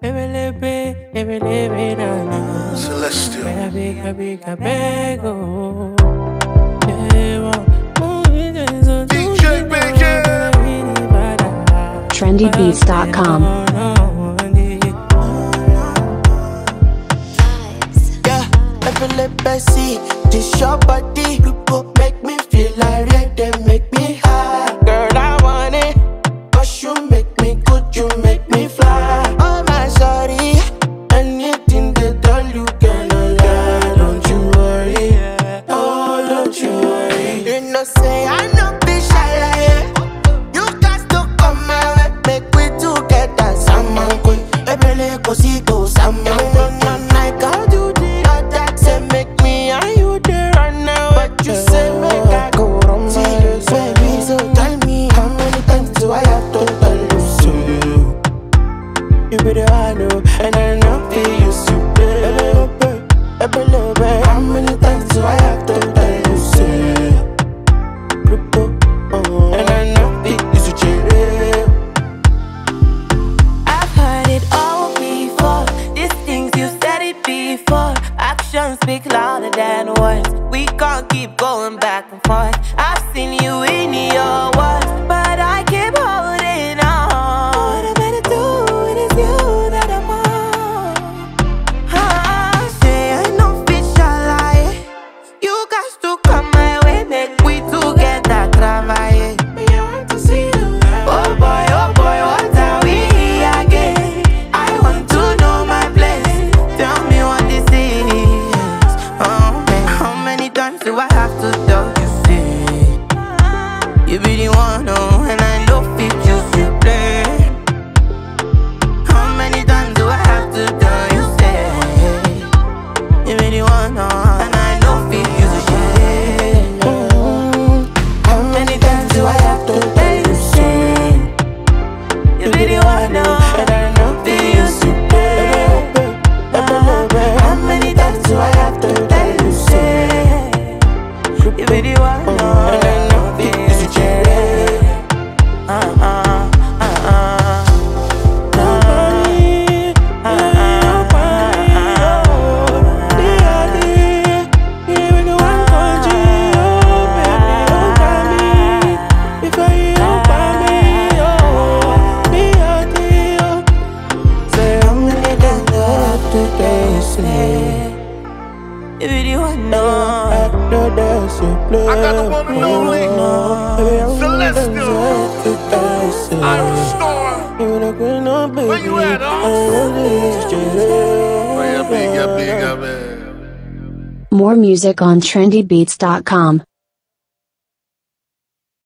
Celestial. DJ Bacon. trendybeats.com. Yeah, let see this your body. Make me feel like red, they make me high. Girl, I want it, 'cause you make me good, you make me fly. Oh my sorry, anything they tell you cannot lie. Don't you worry, oh don't you worry. You know say I know be shy like it. You got to come my way, make we together. Someone could, every cosy go someone. You say make I go wrong, baby, so tell me how many times do I have to tell you so? You be the one who, and I know for you so. Baby, how many times do I have to tell you so? And I know for you so. I've heard it all before. These things you said it before. Actions speak louder than words. We can't keep going back and forth. I've seen you in your words, but I keep holding on. What I better do, it is you that I'm on. Say I know fish are lie. You got to come my way, make we together travailler. I want to see you. Oh boy, what are we again? I want to know my place. Tell me what this is. How many times do I have to tell you? You be the one, oh, and I know fit you to play. How many times do I have to tell you, say? You be the one, oh, and I know fit you to share. How many times do I have to tell you, say? You be the one, oh, and I know fit you to play. How many times do I have to tell you, say? You be the one, oh, and I know fit you. I got the one and only Celestial. Irish Storm. Where you at, huh? More music on trendybeats.com.